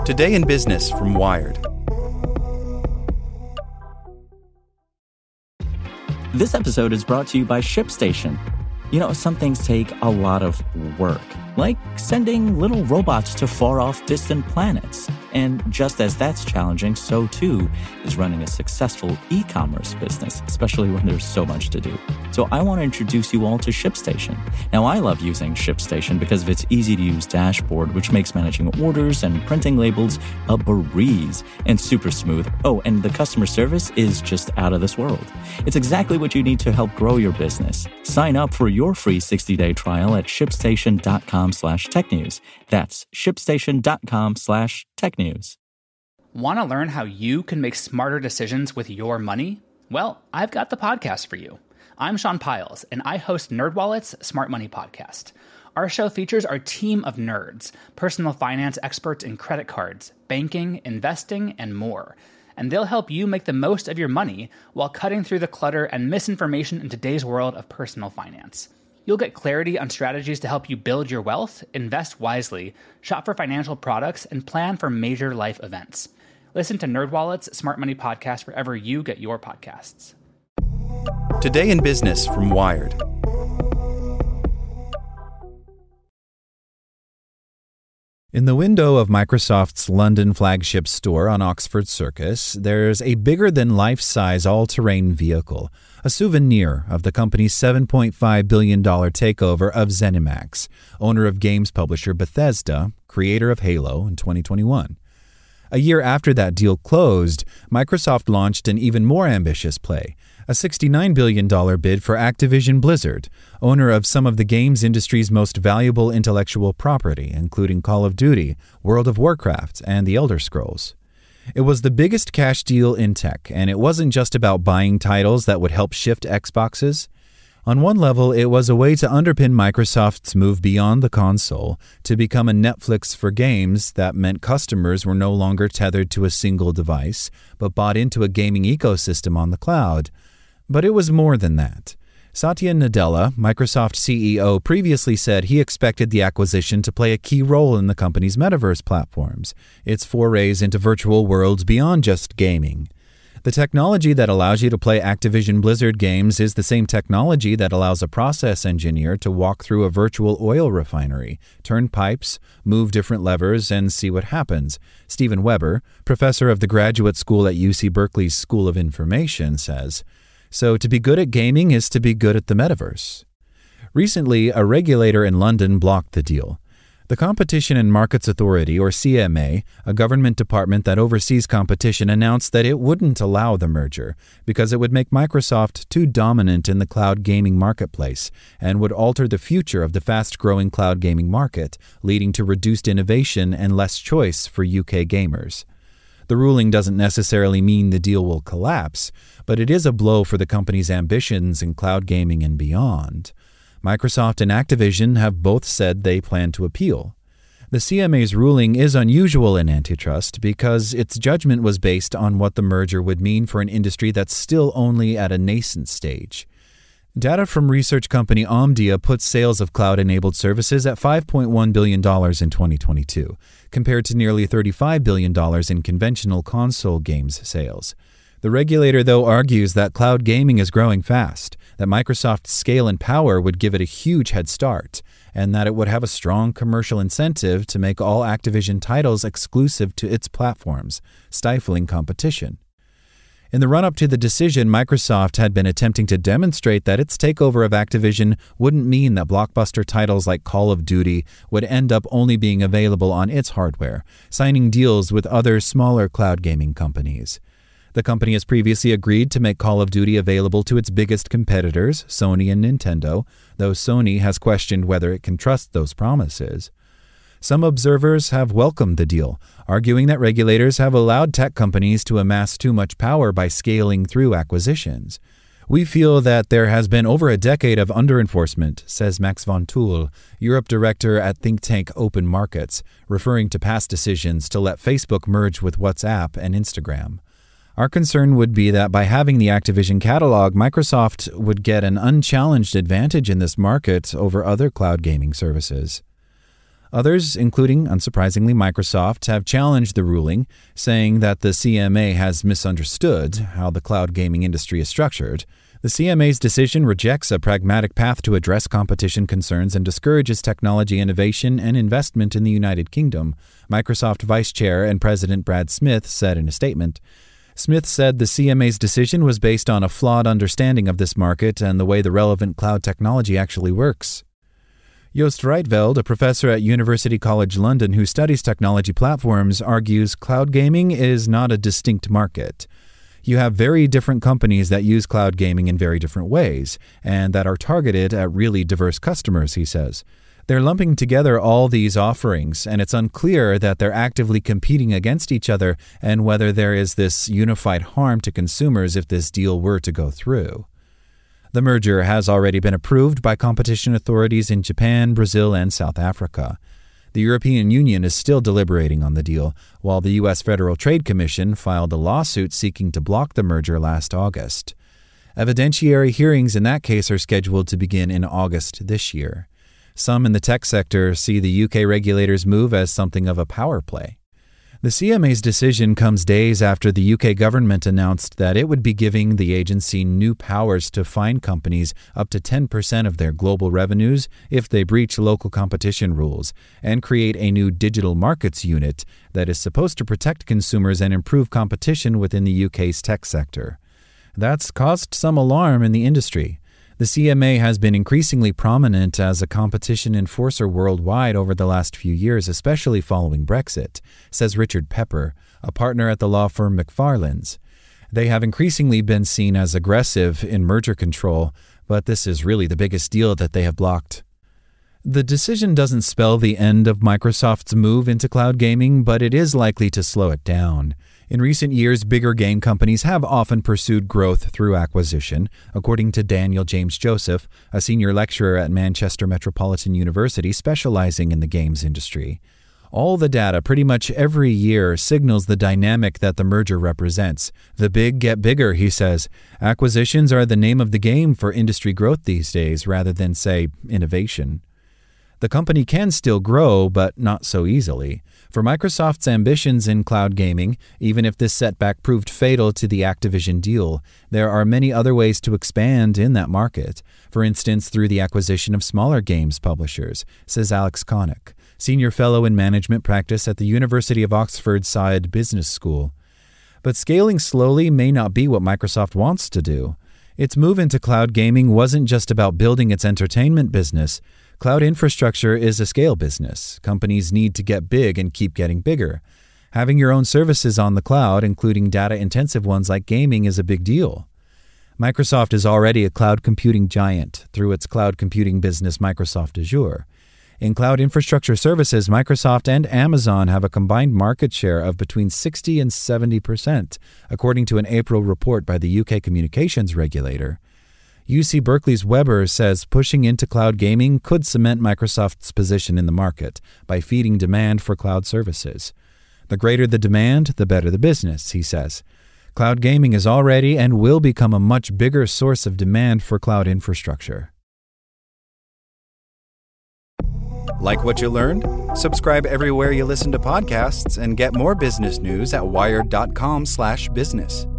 Today in Business from Wired. This episode is brought to you by ShipStation. You know, some things take a lot of work, like sending little robots to far-off distant planets. And just as that's challenging, so too is running a successful e-commerce business, especially when there's so much to do. So I want to introduce you all to ShipStation. Now, I love using ShipStation because of its easy-to-use dashboard, which makes managing orders and printing labels a breeze and super smooth. Oh, and the customer service is just out of this world. It's exactly what you need to help grow your business. Sign up for your free 60-day trial at shipstation.com/technews. That's shipstation.com/technews. Want to learn how you can make smarter decisions with your money? Well, I've got the podcast for you. I'm Sean Piles, and I host NerdWallet's Smart Money Podcast. Our show features our team of nerds, personal finance experts in credit cards, banking, investing, and more. And they'll help you make the most of your money while cutting through the clutter and misinformation in today's world of personal finance. You'll get clarity on strategies to help you build your wealth, invest wisely, shop for financial products, and plan for major life events. Listen to NerdWallet's Smart Money Podcast wherever you get your podcasts. Today in Business from Wired. In the window of Microsoft's London flagship store on Oxford Circus, there's a bigger-than-life-size all-terrain vehicle, a souvenir of the company's $7.5 billion takeover of ZeniMax, owner of games publisher Bethesda, creator of Halo in 2021. A year after that deal closed, Microsoft launched an even more ambitious play, a $69 billion bid for Activision Blizzard, owner of some of the games industry's most valuable intellectual property, including Call of Duty, World of Warcraft, and The Elder Scrolls. It was the biggest cash deal in tech, and it wasn't just about buying titles that would help shift Xboxes. On one level, it was a way to underpin Microsoft's move beyond the console to become a Netflix for games that meant customers were no longer tethered to a single device, but bought into a gaming ecosystem on the cloud. But it was more than that. Satya Nadella, Microsoft CEO, previously said he expected the acquisition to play a key role in the company's metaverse platforms, its forays into virtual worlds beyond just gaming. The technology that allows you to play Activision Blizzard games is the same technology that allows a process engineer to walk through a virtual oil refinery, turn pipes, move different levers, and see what happens. Steven Weber, professor of the graduate school at UC Berkeley's School of Information, says, "So to be good at gaming is to be good at the metaverse." Recently, a regulator in London blocked the deal. The Competition and Markets Authority, or CMA, a government department that oversees competition, announced that it wouldn't allow the merger because it would make Microsoft too dominant in the cloud gaming marketplace and would alter the future of the fast-growing cloud gaming market, leading to reduced innovation and less choice for UK gamers. The ruling doesn't necessarily mean the deal will collapse, but it is a blow for the company's ambitions in cloud gaming and beyond. Microsoft and Activision have both said they plan to appeal. The CMA's ruling is unusual in antitrust because its judgment was based on what the merger would mean for an industry that's still only at a nascent stage. Data from research company Omdia puts sales of cloud-enabled services at $5.1 billion in 2022, compared to nearly $35 billion in conventional console games sales. The regulator, though, argues that cloud gaming is growing fast, that Microsoft's scale and power would give it a huge head start, and that it would have a strong commercial incentive to make all Activision titles exclusive to its platforms, stifling competition. In the run-up to the decision, Microsoft had been attempting to demonstrate that its takeover of Activision wouldn't mean that blockbuster titles like Call of Duty would end up only being available on its hardware, signing deals with other smaller cloud gaming companies. The company has previously agreed to make Call of Duty available to its biggest competitors, Sony and Nintendo, though Sony has questioned whether it can trust those promises. Some observers have welcomed the deal, arguing that regulators have allowed tech companies to amass too much power by scaling through acquisitions. "We feel that there has been over a decade of under-enforcement," says Max von Tull, Europe director at think tank Open Markets, referring to past decisions to let Facebook merge with WhatsApp and Instagram. "Our concern would be that by having the Activision catalog, Microsoft would get an unchallenged advantage in this market over other cloud gaming services." Others, including, unsurprisingly, Microsoft, have challenged the ruling, saying that the CMA has misunderstood how the cloud gaming industry is structured. The CMA's decision rejects a pragmatic path to address competition concerns and discourages technology innovation and investment in the United Kingdom, Microsoft Vice Chair and President Brad Smith said in a statement. Smith said the CMA's decision was based on a flawed understanding of this market and the way the relevant cloud technology actually works. Joost Rietveld, a professor at University College London who studies technology platforms, argues cloud gaming is not a distinct market. You have very different companies that use cloud gaming in very different ways, and that are targeted at really diverse customers, he says. They're lumping together all these offerings, and it's unclear that they're actively competing against each other and whether there is this unified harm to consumers if this deal were to go through. The merger has already been approved by competition authorities in Japan, Brazil, and South Africa. The European Union is still deliberating on the deal, while the U.S. Federal Trade Commission filed a lawsuit seeking to block the merger last August. Evidentiary hearings in that case are scheduled to begin in August this year. Some in the tech sector see the UK regulators' move as something of a power play. The CMA's decision comes days after the UK government announced that it would be giving the agency new powers to fine companies up to 10% of their global revenues if they breach local competition rules, and create a new digital markets unit that is supposed to protect consumers and improve competition within the UK's tech sector. That's caused some alarm in the industry. The CMA has been increasingly prominent as a competition enforcer worldwide over the last few years, especially following Brexit, says Richard Pepper, a partner at the law firm McFarlane's. They have increasingly been seen as aggressive in merger control, but this is really the biggest deal that they have blocked. The decision doesn't spell the end of Microsoft's move into cloud gaming, but it is likely to slow it down. In recent years, bigger game companies have often pursued growth through acquisition, according to Daniel James Joseph, a senior lecturer at Manchester Metropolitan University specializing in the games industry. All the data pretty much every year signals the dynamic that the merger represents. The big get bigger, he says. Acquisitions are the name of the game for industry growth these days, rather than, say, innovation. The company can still grow, but not so easily. For Microsoft's ambitions in cloud gaming, even if this setback proved fatal to the Activision deal, there are many other ways to expand in that market. For instance, through the acquisition of smaller games publishers, says Alex Connick, senior fellow in management practice at the University of Oxford Saïd Business School. But scaling slowly may not be what Microsoft wants to do. Its move into cloud gaming wasn't just about building its entertainment business. Cloud infrastructure is a scale business. Companies need to get big and keep getting bigger. Having your own services on the cloud, including data-intensive ones like gaming, is a big deal. Microsoft is already a cloud computing giant through its cloud computing business Microsoft Azure. In cloud infrastructure services, Microsoft and Amazon have a combined market share of between 60 and 70%, according to an April report by the UK communications regulator. UC Berkeley's Weber says pushing into cloud gaming could cement Microsoft's position in the market by feeding demand for cloud services. The greater the demand, the better the business, he says. Cloud gaming is already and will become a much bigger source of demand for cloud infrastructure. Like what you learned? Subscribe everywhere you listen to podcasts and get more business news at wired.com/business.